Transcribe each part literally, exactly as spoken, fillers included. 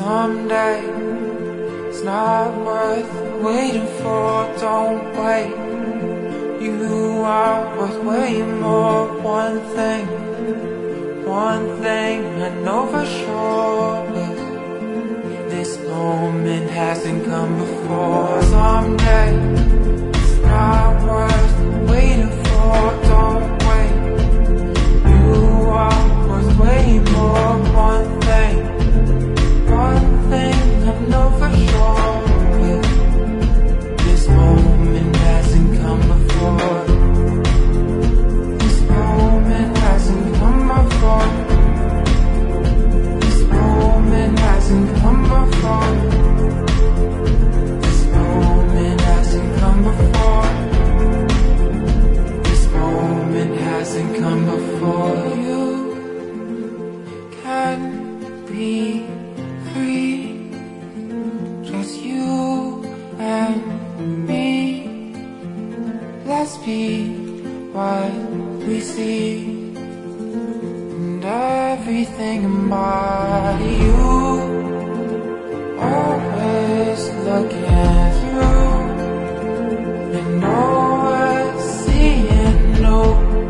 Someday it's not worth waiting for. Don't wait. You are worth way more. One thing, one thing I know for sure is this moment hasn't come before. Someday it's not worth waiting for. Don't wait. You are worth way more. One thing, one thing I know for sure is this moment hasn't come before. This moment hasn't come before. This moment hasn't come before. This moment hasn't come before. This moment hasn't come before. You can be free, just you and me. Let's be what we see, and everything embody you. Always looking through, and always seeing new.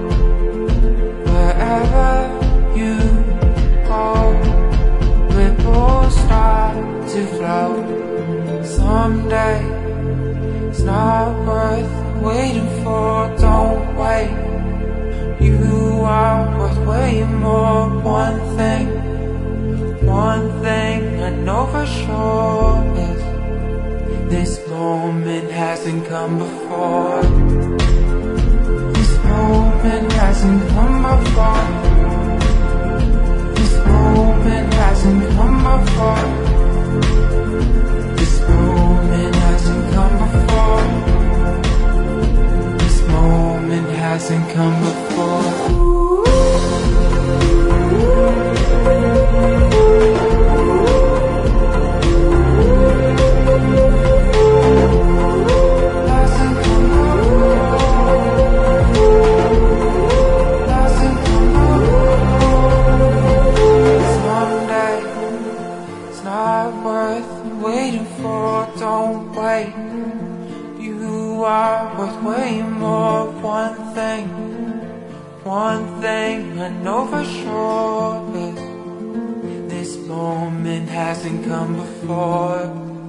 Wherever you go, ripples start to float. Someday it's not worth waiting for. Don't wait. You are worth way more. One thing, one thing I know for sure is this moment hasn't come before. This moment hasn't come before. This moment hasn't come before. This moment hasn't come before. This moment hasn't come before. Waiting for, don't wait. You are worth way more. One thing, one thing I know for sure is this moment hasn't come before.